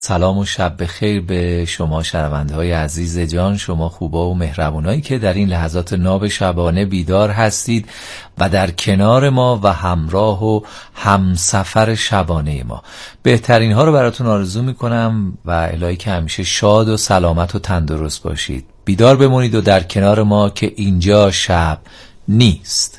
سلام و شب بخیر به شما شنونده‌های عزیز جان، شما خوبا و مهربونایی که در این لحظات ناب شبانه بیدار هستید و در کنار ما و همراه و همسفر شبانه ما. بهترین ها رو براتون آرزو میکنم و الهی که همیشه شاد و سلامت و تندرست باشید. بیدار بمونید و در کنار ما که اینجا شب نیست.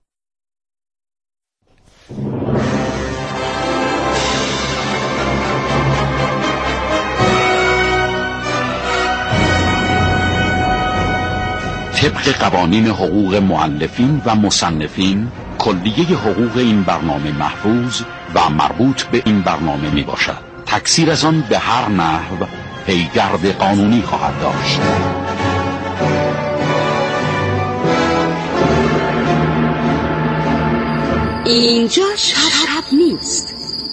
طبق قوانین حقوق مؤلفین و مصنفین، کلیه حقوق این برنامه محفوظ و مربوط به این برنامه می باشد. تکثیر از آن به هر نحو پیگرد قانونی خواهد داشت. اینجا شب نیست.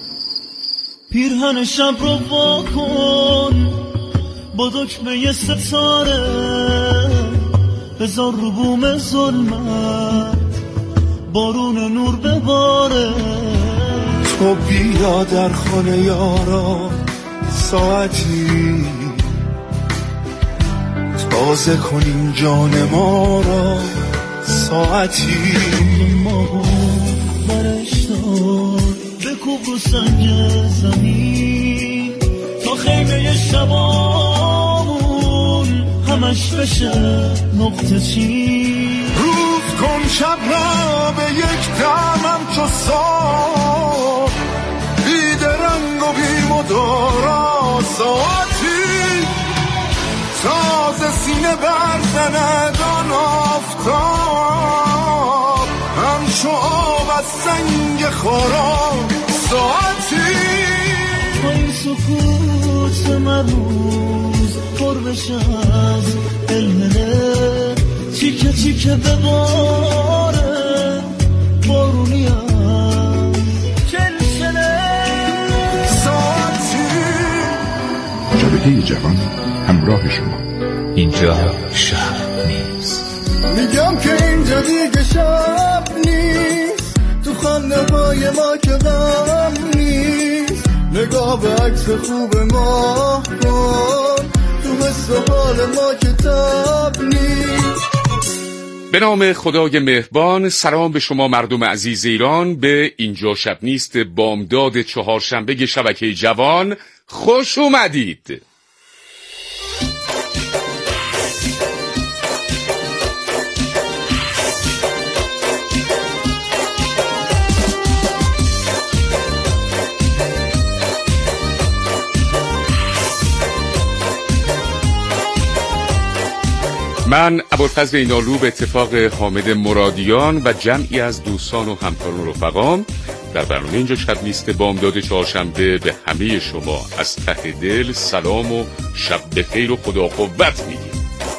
پیرهن شب رو واکن با دکمه ستاره، بذار رو بوم ظلمت بارون نور بباره. تو بیا در خانه یارا ساعتی، تازه کنیم جان ما را ساعتی. ما برش دار بکوب رو سنگ زمین تا خیمه شبامون همش بشه نقطه چین. روز کن شب را به یک دمم چو سار، بی درنگ و بی مدارا ساعتی. تازه سینه برزند آن آفتاب، همچو آب از سنگ خارا ساعتی. با این سکوت مروز پر بشه از علمه، چیکه چیکه بباره بارونی هم چلچله ساعتی. شبکه جوان همراه شما. اینجا شب نیست. میگم که اینجا دیگه شب نیست، تو خانه‌های ما که غم نیست. نگاه به عکس خوب ما کن، تو حس و حال ما که تب نیست. به نام خدای مهربان. سلام به شما مردم عزیز ایران. به اینجا شب نیست، بامداد چهارشنبه شبکه جوان خوش اومدید. من ابوالفضل اینالو به اتفاق حامد مرادیان و جمعی از دوستان و همکاران و رفقام در برنامه اینجا شب نیست بامداد چهارشنبه به همه شما از ته دل سلام و شب بخیر و خدا قوت میگیم.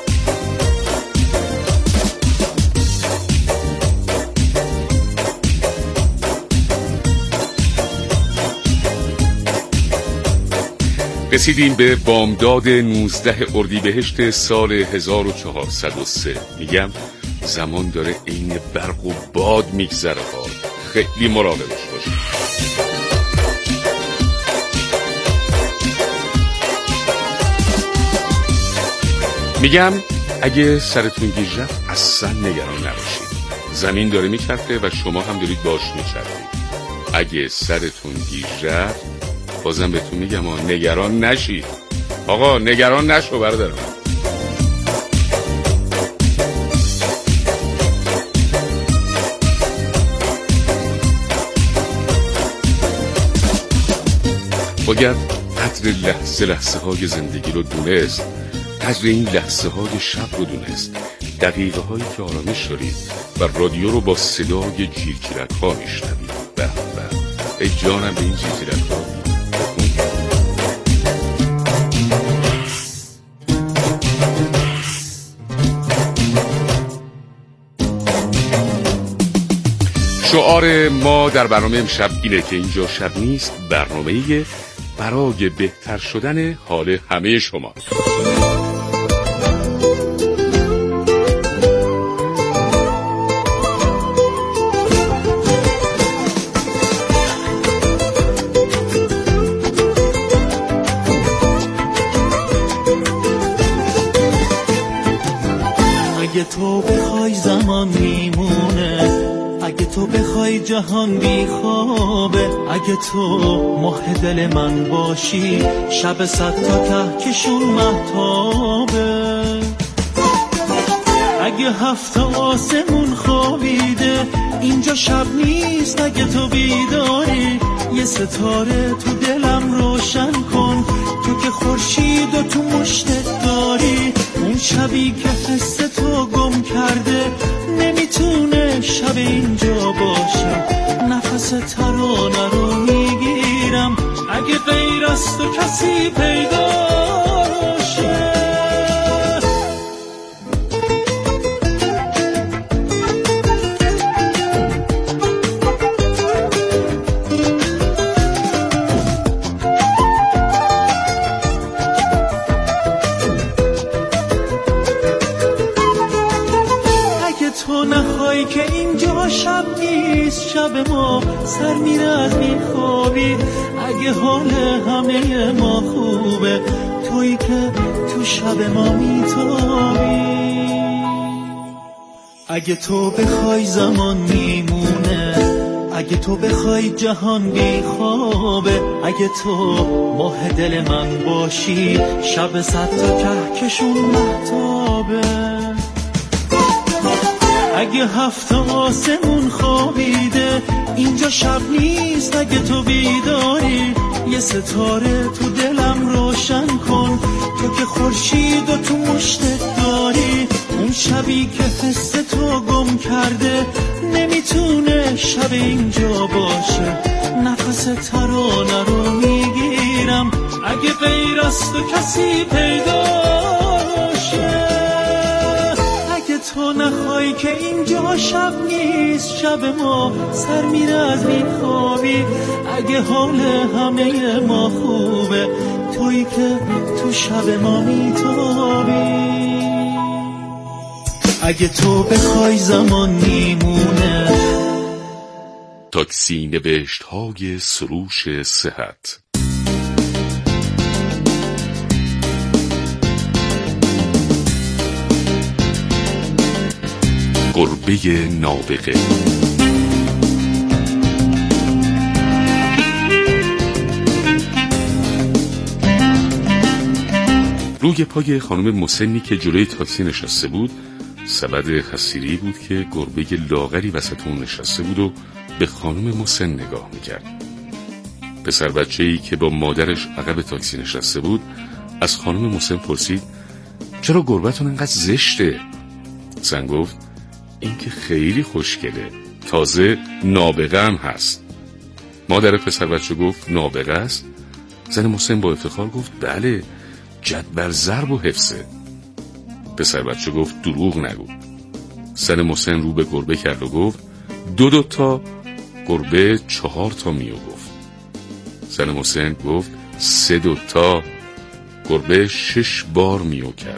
رسیدیم به بامداد 19 اردیبهشت سال 1403. میگم زمان داره عین برق و باد میگذره ها، خیلی مراقبش باشید. میگم اگه سرتون گیج رفت اصلا نگران نباشید، زمین داره میچرخه و شما هم دارید باش میچرخید. اگه سرتون گیج رفت بازم بهتون میگم نگران نشید. آقا نگران نشو برادر من. باید قدر لحظه های زندگی رو دونست، قدر این لحظه های شب رو دونست، دقیقه هایی که آرامش دارید و رادیو رو با صدای جیرجیرک ها میشنوید. به ای جانم به این جیرجیرک ها. شعار ما در برنامه امشب اینه که اینجا شب نیست برنامه‌ای برای بهتر شدن حال همه شما. تو بخوای زمان میمونه، اگه تو بخوای جهان بی خوابه، اگه تو ماه دل من باشی شب 100 تا کهکشون مهتابه، اگه 7 آسمون خوابیده اینجا شب نیست، اگه تو بیداری یه ستاره تو دلم روشن کن، تو که خورشید و تو مشتت داری، اون شبی که حس تو گم کرده نمیتونه شب اینجا باشه، نفس ترانه رو میگیرم اگه غیر از تو کسی پیدا باشه. که اینجا شب نیست، شب ما سر میره از میخوابی، اگه حال همه ما خوبه تویی که تو شب ما میتابی، اگه تو بخوای زمان میمونه، اگه تو بخوای جهان بی خوابه، اگه تو ماه دل من باشی شب 100 تا کهکشون مهتابه، اگه 7 آسمون خوابیده اینجا شب نیست، اگه تو بیداری یه ستاره تو دلم روشن کن، تو که خورشید و تو مشتت داری، اون شبی که حس تو گم کرده نمیتونه شب اینجا باشه، نفس ترانه رو میگیرم اگه غیر از تو کسی پیدا باشه، تو نخوای که اینجا شب نیست، شب ما سر میره از میخوابی، اگه حال همه ما خوبه تویی که تو شب ما میتابی، اگه تو بخوای زمان میمونه. تاکسی نوشت های سروش صحت. گربه نابغه. روی پای خانم مسنی که جلوی تاکسی نشسته بود سبد حسیری بود که گربه لاغری وسط اون نشسته بود و به خانم مسن نگاه میکرد. پسر بچه‌ای که با مادرش عقب تاکسی نشسته بود از خانم مسن پرسید چرا گربه‌تون انقدر زشته؟ زن گفت این که خیلی خوشگله، تازه نابغه هم هست. مادر پسر بچه گفت نابغه است؟ زن مسن با افتخار گفت بله، جدول ضرب و حفظه. پسر بچه گفت دروغ نگو. زن مسن رو به گربه کرد و گفت دو تا. گربه 4 تا میو گفت. زن مسن گفت 3 تا. گربه 6 بار میو کرد.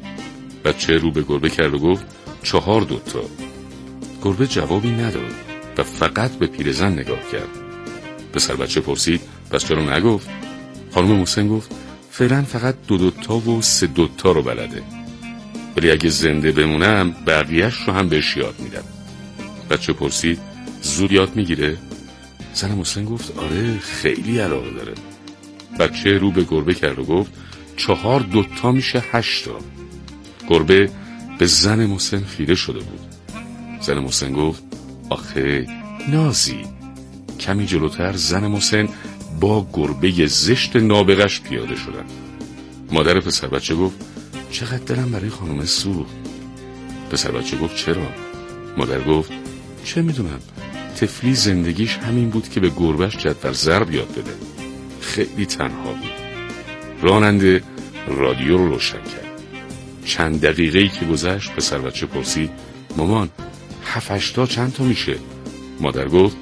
بچه رو به گربه کرد و گفت 4 تا. گربه جوابی نداد و فقط به پیرزن نگاه کرد. پسر بچه پرسید پس چرا نگفت؟ خانم مسن گفت فعلا فقط 2 تا و 3 تا رو بلده، ولی اگه زنده بمونم بقیه‌اش رو هم بهش یاد میدم. بچه پرسید زود یاد میگیره؟ زن مسن گفت آره خیلی علاقه داره. بچه رو به گربه کرد و گفت 4 2 تا میشه 8 تا. گربه به زن مسن خیره شده بود. زن مسن گفت آخه نازی. کمی جلوتر زن مسن با گربه زشت نابغش پیاده شدن. مادر پسر بچه گفت چقدر دلم برای خانم سوخت. پسر بچه گفت چرا؟ مادر گفت چه میدونم، طفلی زندگیش همین بود که به گربهش جدول ضرب یاد بده. خیلی تنها بود. راننده رادیو رو روشن کرد. چند دقیقه‌ای که گذشت پسر بچه پرسید مامان 7-8 تا چند تا میشه؟ مادر گفت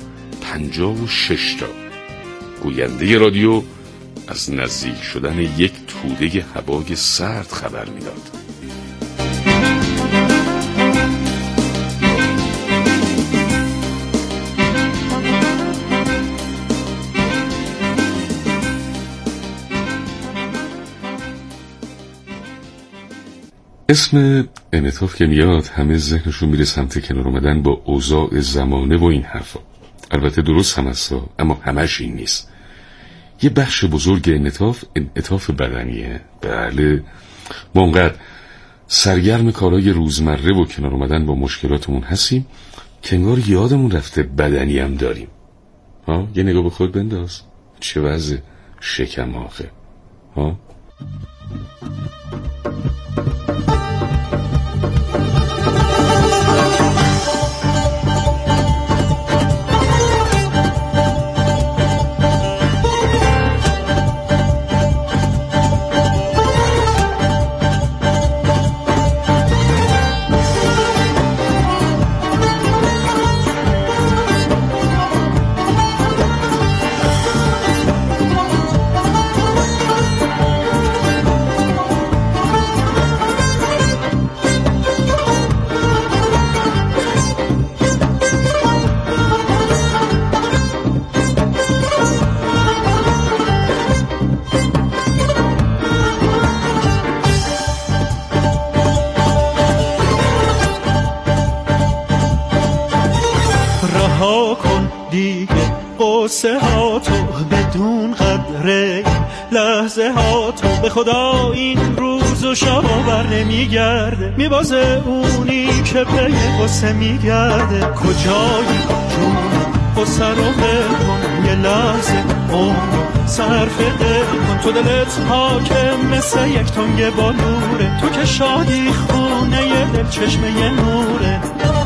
56 تا. گوینده رادیو از نزدیک شدن یک توده هوای سرد خبر میداد. اسم انعطاف که میاد همه ذهنشون میره سمت کنار اومدن با اوضاع زمانه و این حرفا. البته درست هم هستا، اما همش این نیست. یه بخش بزرگ انعطاف بدنیه. بله، ما اونقدر سرگرم کارهای روزمره و کنار اومدن با مشکلاتمون هستیم که انگار یادمون رفته بدنی هم داریم. یه نگاه به خود بنداز، چه وضع شکم آخه. قصه ها تو بدون قدره لحظه ها تو به خدا این روز و شب بر نمیگرده میبازه اونی که پی قصه میگرده کجایی جون قصه رو ول کن یه لحظه عمر صرف دل کن تو دلت حاکم مثل یک تنگ بالوره تو که شادی خونه یه دل چشمه یه نوره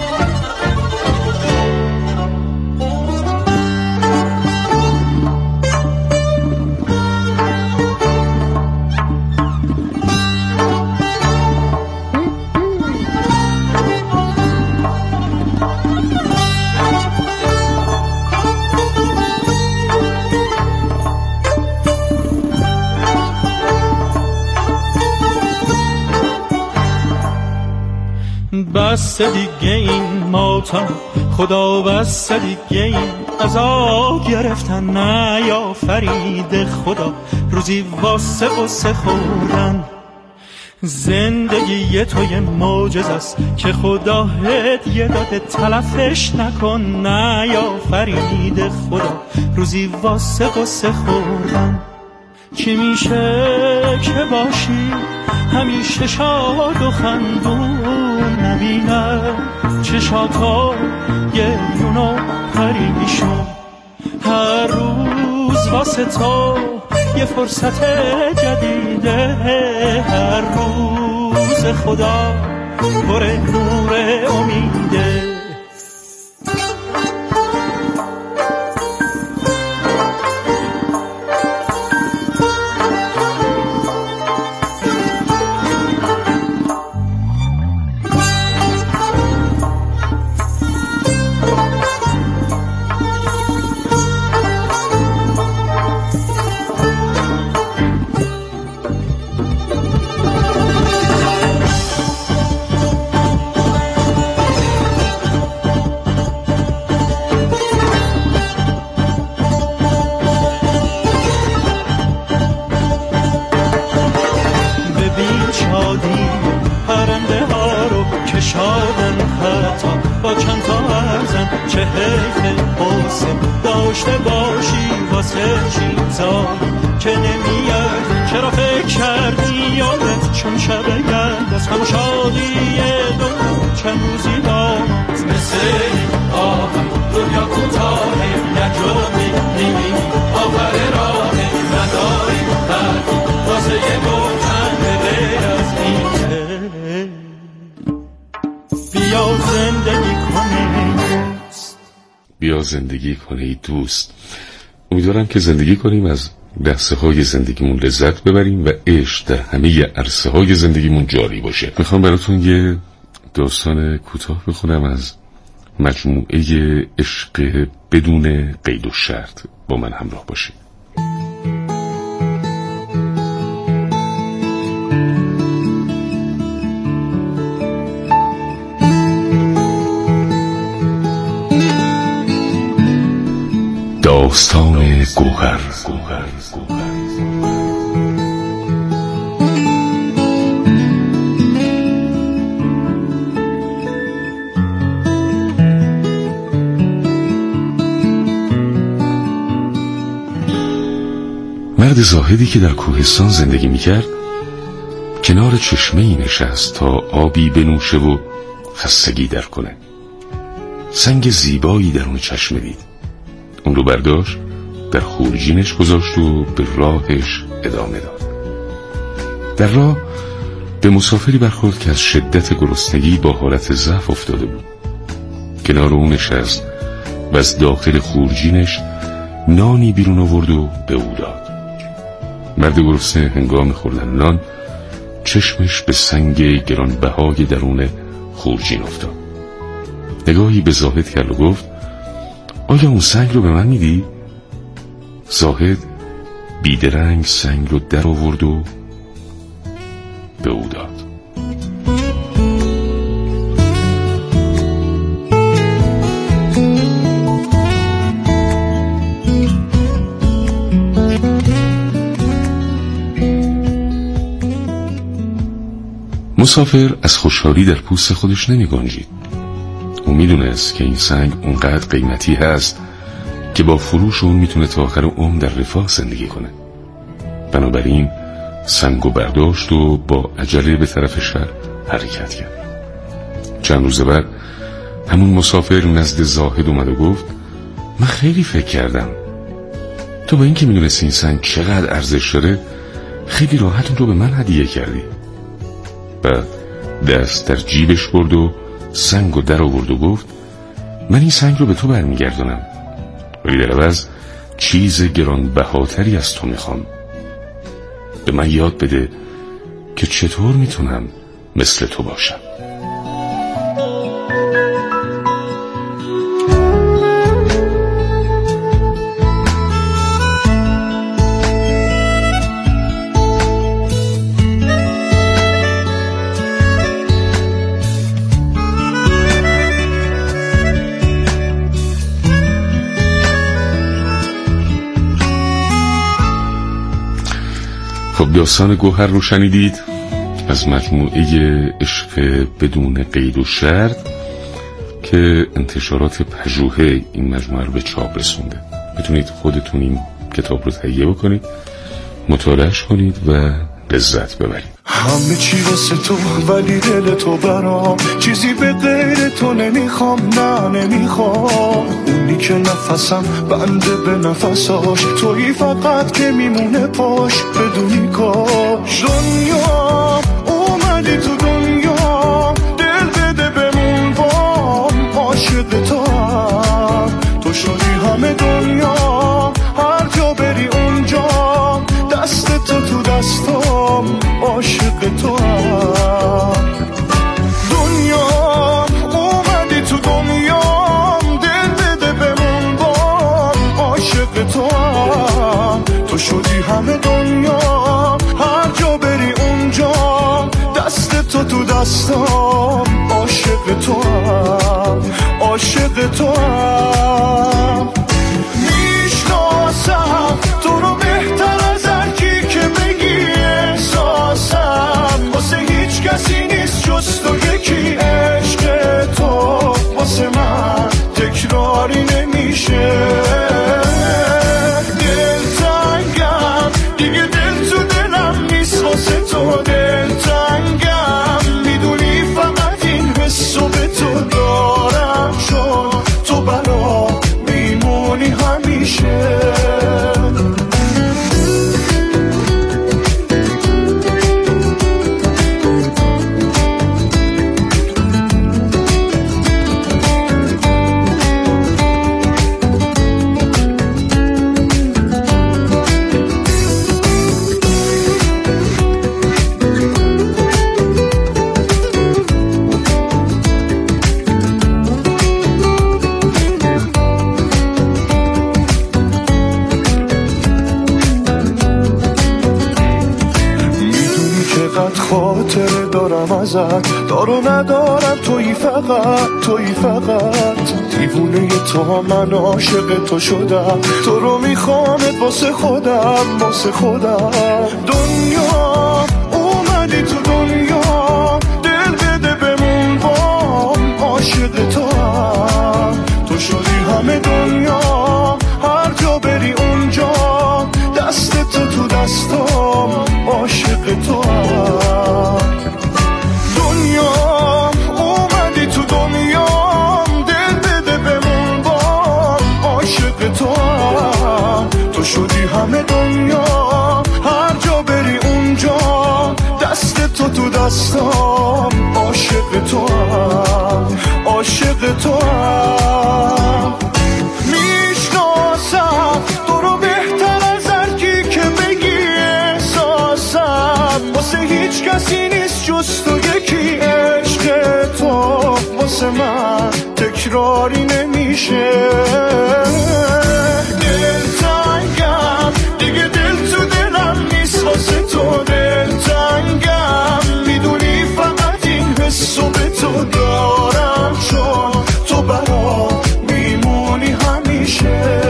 بس دیگه این ماتم خدا بس دیگه این عذاب گرفتن نیافرید خدا روزی واسه قصه خوردن زندگی تو یه معجزه است که خدا هدیه داده تلفش نکن نیافرید خدا روزی واسه قصه خوردن چی میشه که باشی همیشه شاد و خندون نبینم چشاتا گریون و پریشون هر روز واسه تو یه فرصت جدیده هر روز خدا پر نور امیده چه حیف قصه داشته باشی واسه چیزایی که نمیاد چرا فکر کردی یادت چون شب گرد از همه شادی دنیا چند روزی دامد مثل آهم دنیا کوتاهه نجامی نیمی آخر راهه نداری بردی واسه یه گفتن غیر از این بیا زندگی کنه بیا زندگی کنه ای دوست. امیدوارم که زندگی کنیم از لحظه های زندگیمون لذت ببریم و عشق در همه عرصه های زندگیمون جاری باشه. میخوام براتون یه داستان کوتاه بخونم از مجموعه عشق بدون قید و شرط. با من همراه باشید. داستان گوهر. مرد زاهدی که در کوهستان زندگی میکرد کنار چشمه‌ای نشست تا آبی بنوشه و خستگی در کنه. سنگ زیبایی در اون چشمه دید. اون رو برداشت، در خورجینش گذاشت و به راهش ادامه داد. در راه به مسافری برخورد که از شدت گرسنگی با حالت ضعف افتاده بود. کنار اون نشست و از داخل خورجینش نانی بیرون آورد و به او داد. مرد گرسنه هنگام خوردن نان چشمش به سنگ گرانبهای درون خورجین افتاد. نگاهی به زاهد کرد و گفت: آیا اون سنگ رو به من میدی؟ زاهد بیدرنگ سنگ رو در آورد و به او داد. مسافر از خوشحالی در پوست خودش نمی گنجید. او می دونست که این سنگ اونقدر قیمتی هست که با فروش اون میتونه تا آخر عمر در رفاه زندگی کنه. بنابراین سنگو برداشت و با عجله به طرف شهر حرکت کرد. چند روز بعد همون مسافر نزد زاهد اومد و گفت: من خیلی فکر کردم، تو با این که میدونستی این سنگ چقدر ارزش داره خیلی راحت اون رو به من هدیه کردی. بعد دست در جیبش برد و سنگو در آورد و گفت: من این سنگ رو به تو برمیگردونم، ولی در عوض چیز گرانبهاتری از تو میخوام. به من یاد بده که چطور میتونم مثل تو باشم. خب داستان گوهر رو شنیدید از مجموعه عشق بدون قید و شرط که انتشارات پژوهه این مجموعه رو به چاپ رسونده. میتونید خودتون این کتاب رو تهیه بکنید، مطالعهش کنید و لذت ببرید. همه چی واسه تو ولی دل تو برام، چیزی به غیر تو نمیخوام، نه نمیخوام. اونی که نفسم بنده به نفساش، تویی فقط که میمونه پاش بدونی کاش. دنیا اومدی تو دنیا، دل بده بمون بام، عاشق تو هم تو شدی همه دنیا، هر جا بری اونجا دست تو دستام، عاشق تو هم. دنیا اومدی تو دنیا، دل بده بمون بام، عاشق تو هم تو شدی همه دنیا، هر جا بری اونجا دست تو دستام، عاشق تو هم، عاشق تو هم. میشناسم تو رو بهتر از هرکی که بگی، احساسم واسه هیچ کسی نیست جز تو یکی. عشق تو واسه من تکراری نمیشه، دلتنگم دیگه، دل تو دلم نیست واسه تو. دلتنگم میدونی فقط این حسو به تو دارم، چون تو برا میمونی همیشه. خاطره دارم ازت، دارو ندارم، تویی فقط، تویی فقط. دیوونه تو من عاشق تو شدم، تو رو میخوامت واسه خودم، واسه خودم. دنیا اومدی تو دنیا، دل بده بمون بام، عاشق تو هم تو شدی همه دنیا، هر جا بری اونجا دست تو عاشق تو هم. دنیا اومدی تو دنیام، دل بده بمون بام، عاشق تو هم. تو شدی همه دنیا، هر جا بری اونجا دست تو دستام، عاشق تو هم، عاشق تو هم. میشناسم تو رو بهتر از هر کی که بگی احساسم، واسه هیچ کسی نیست جز تو یکی، عشق تو واسه من تکراری نمیشه. دلتنگم دیگه، دل تو دلم نیست واسه تو، دلتنگم میدونی فقط این حسو به تو دارم، چون تو برام میمونی همیشه.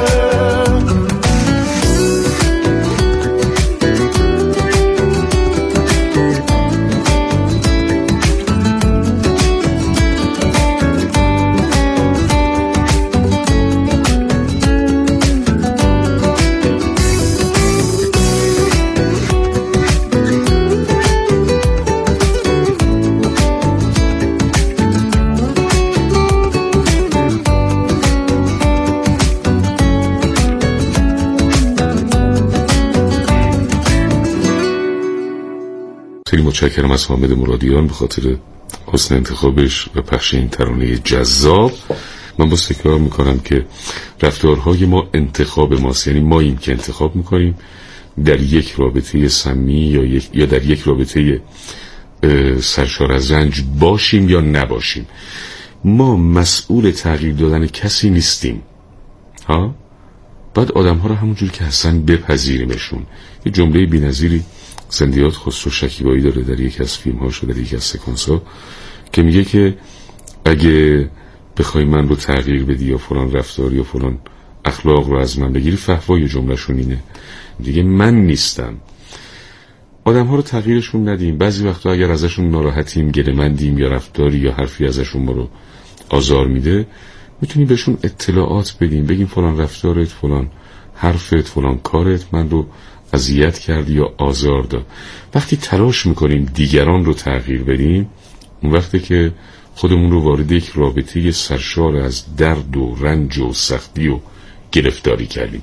خیلی متشکرم از حامد مرادیان به خاطر حسن انتخابش و پخش این ترانه جذاب. من باز تکرار میکنم که رفتارهای ما انتخاب ماست، یعنی ماییم که انتخاب میکنیم در یک رابطه سمی یا در یک رابطه سرشار از رنج باشیم یا نباشیم. ما مسئول تغییر دادن کسی نیستیم ها، باید آدم ها رو همونجور که هستن بپذیریمشون. یه جمله بی‌نظیری زندیات خسرو شکیبایی داره در یک از فیلم هاش و در یک از سکانس ها که میگه که اگه بخوای من رو تغییر بدی یا فلان رفتار یا فلان اخلاق رو از من بگیری، فحوای جملهشون اینه دیگه من نیستم. آدم ها رو تغییرشون ندیم. بعضی وقتا اگر ازشون ناراحتیم، گله‌مندیم یا رفتاری یا حرفی ازشون ما رو آزار میده، میتونیم بهشون اطلاعات بدیم، بگیم فلان رفتارت، فلان حرفت، فلان کارت من رو اذیت کرد یا آزار داد. وقتی تلاش میکنیم دیگران رو تغییر بدیم، اون وقتی که خودمون رو وارد یک رابطه سرشار از درد و رنج و سختی و گرفتاری کردیم.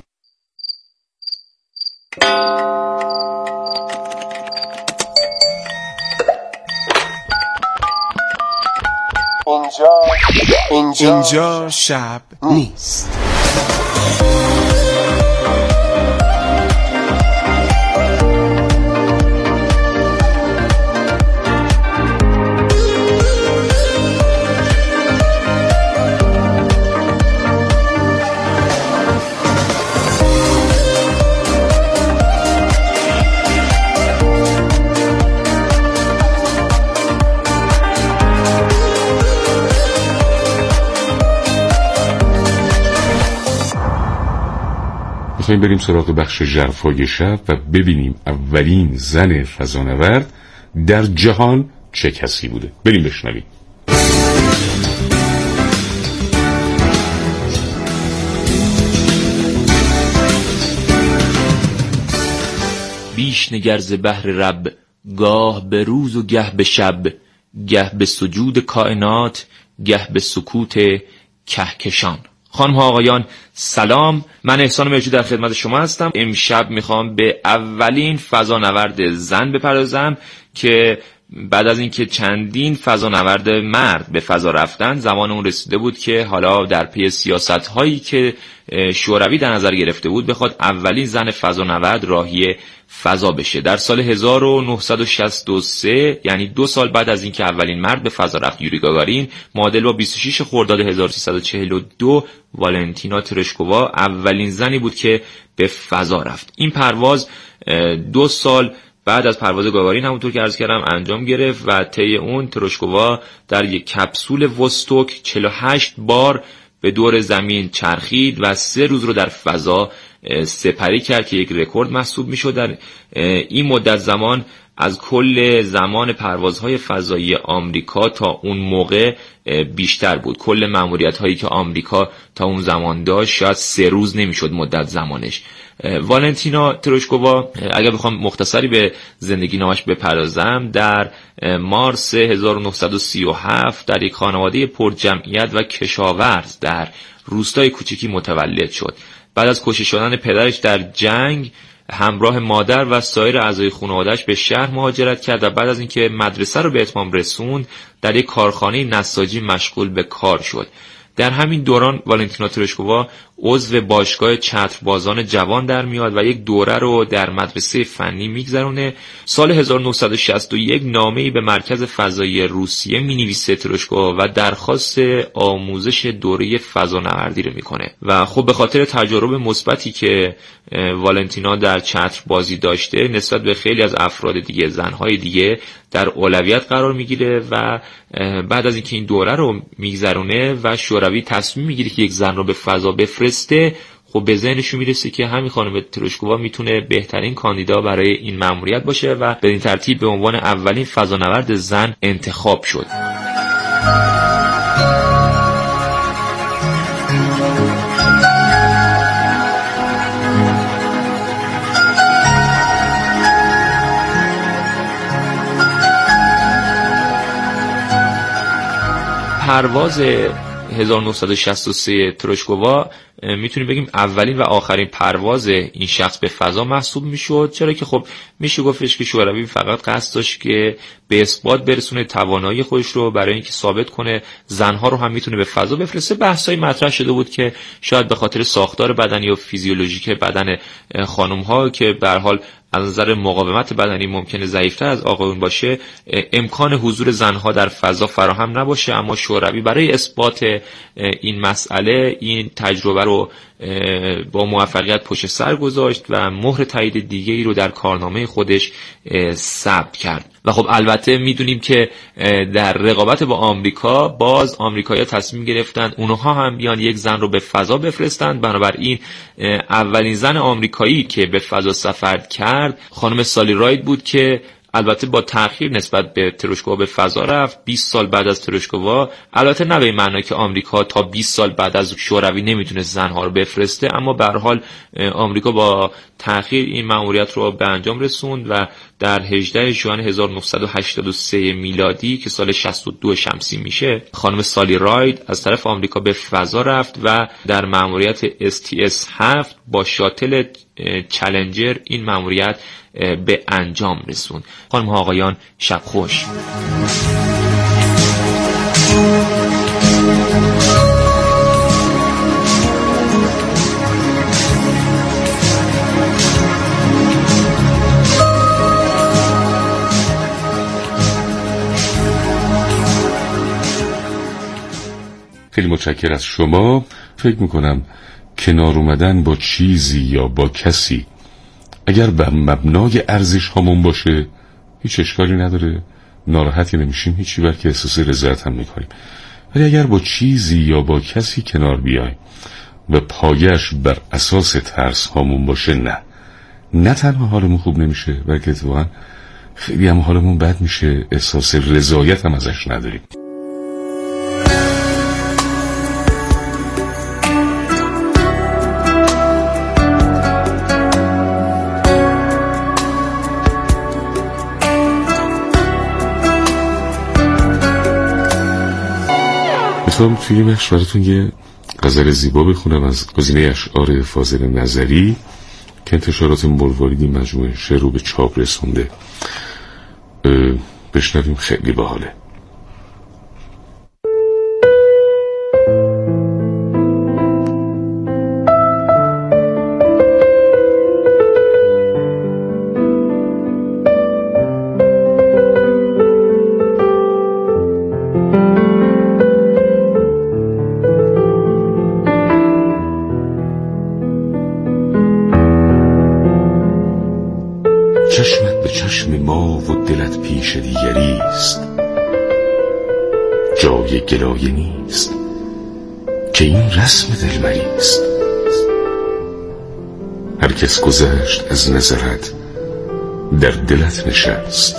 اینجا شب نیست. میخواییم بریم سراغ بخش ژرفای شب و ببینیم اولین زن فضانورد در جهان چه کسی بوده. بریم بشنویم. بیش نگر ز بحر رب، گاه به روز و گه به شب، گه به سجود کائنات، گه به سکوت کهکشان. خانم ها آقایان سلام، من احسان مرجو در خدمت شما هستم. امشب میخوام به اولین فضانورد زن بپردازم که بعد از اینکه چندین فضانورد مرد به فضا رفتن، زمان اون رسیده بود که حالا در پی سیاست‌هایی که شوروی در نظر گرفته بود بخواد اولین زن فضانورد راهی فضا بشه. در سال 1963 یعنی 2 سال بعد از اینکه اولین مرد به فضا رفت، یوری گاگارین معادل با 26 خرداد 1342 والنتینا ترشکووا اولین زنی بود که به فضا رفت. این پرواز 2 سال بعد از پرواز گاگارین همونطور که عرض کردم انجام گرفت و طی اون ترشکووا در یک کپسول وستوک 48 بار به دور زمین چرخید و 3 روز رو در فضا سپری کرد که یک رکورد محسوب میشد. در این مدت زمان از کل زمان پروازهای فضایی آمریکا تا اون موقع بیشتر بود. کل ماموریت‌هایی که آمریکا تا اون زمان داشت شاید 3 روز نمیشد مدت زمانش. والنتینا تروشکووا، اگر بخوام مختصری به زندگی نامش بپردازم، در مارس 1937 در یک خانواده پرجمعیت و کشاورز در روستای کوچیکی متولد شد. بعد از کشته شدن پدرش در جنگ همراه مادر و سایر اعضای خانواده‌اش به شهر مهاجرت کرد و بعد از اینکه مدرسه رو به اتمام رسوند در یک کارخانه نساجی مشغول به کار شد. در همین دوران والنتینا تروشکووا عضو باشگاه چتربازان جوان در میاد و یک دوره رو در مدرسه فنی میگذرونه. سال 1961 نامه‌ای به مرکز فضایی روسیه مینویسه تروشکووا و درخواست آموزش دوره فضانوردی رو میکنه و خب به خاطر تجارب مثبتی که والنتینا در چتربازی داشته نسبت به خیلی از افراد دیگه، زنهای دیگه، در اولویت قرار میگیره و بعد از اینکه این دوره رو میگذرونه و شوروی تصمیم میگیره که یک زن رو به فضا بفرسته، خب به ذهنشون میرسه که همین خانم تروشکووا میتونه بهترین کاندیدا برای این مأموریت باشه و به این ترتیب به عنوان اولین فضانورد زن انتخاب شد. پرواز 1963 تروشکووا میتونیم بگیم اولین و آخرین پرواز این شخص به فضا محسوب میشد، چرا که خب میشه گفتش که شوروی فقط قصد داشت که به اثبات برسونه توانایی خودش رو برای اینکه ثابت کنه زنها رو هم میتونه به فضا بفرسته. بحثای مطرح شده بود که شاید به خاطر ساختار بدنی و فیزیولوژیک بدن خانم‌ها که به هر حال از نظر مقاومت بدنی ممکنه ضعیف‌تر از آقایون باشه، امکان حضور زنها در فضا فراهم نباشه، اما شوروی برای اثبات این مسئله این تجربه رو با موفقیت پشت سر گذاشت و مهر تایید دیگه‌ای رو در کارنامه خودش ثبت کرد. و خب البته میدونیم که در رقابت با آمریکا باز آمریکایی‌ها تصمیم گرفتن اونها هم بیان یک زن رو به فضا بفرستند. بنابراین اولین زن آمریکایی که به فضا سفر کرد خانم سالی راید بود که البته با تأخیر نسبت به تروشکووا به فضا رفت. 20 سال بعد از تروشکووا، البته نه به این معنی که آمریکا تا 20 سال بعد از شوروی نمیتونه زنها رو بفرسته، اما به هر حال آمریکا با تأخیر این مأموریت رو به انجام رسوند و در 18 ژوئن 1983 میلادی که سال 62 شمسی میشه، خانم سالی راید از طرف آمریکا به فضا رفت و در مأموریت STS-7 با شاتل چالنجر این مأموریت به انجام رسوند. خانم ها آقایان، شب خوش. خیلی متشکرم از شما. فکر میکنم کنار اومدن با چیزی یا با کسی اگر به مبنای ارزش هامون باشه هیچ اشکالی نداره، ناراحتی نمیشیم هیچی، بلکه احساس رضایت هم میکنیم. ولی اگر با چیزی یا با کسی کنار بیایم و پایش بر اساس ترس هامون باشه، نه تنها حالمون خوب نمیشه، بلکه اتفاقا خیلی هم حالمون بد میشه، احساس رضایت هم ازش نداریم. میخوام توی این بخش براتون یه غزل زیبا بخونم از گزینه اشعار فاضل نظری که انتشارات مرواریدی مجموعه شعر رو به چاپ رسونده. بشنویم، خیلی باحاله. چشمت به چشم ما و دلت پیش دیگری است، جای گلایه نیست که این رسم دلبری است. هر کس گذشت از نظرت در دلت نشست.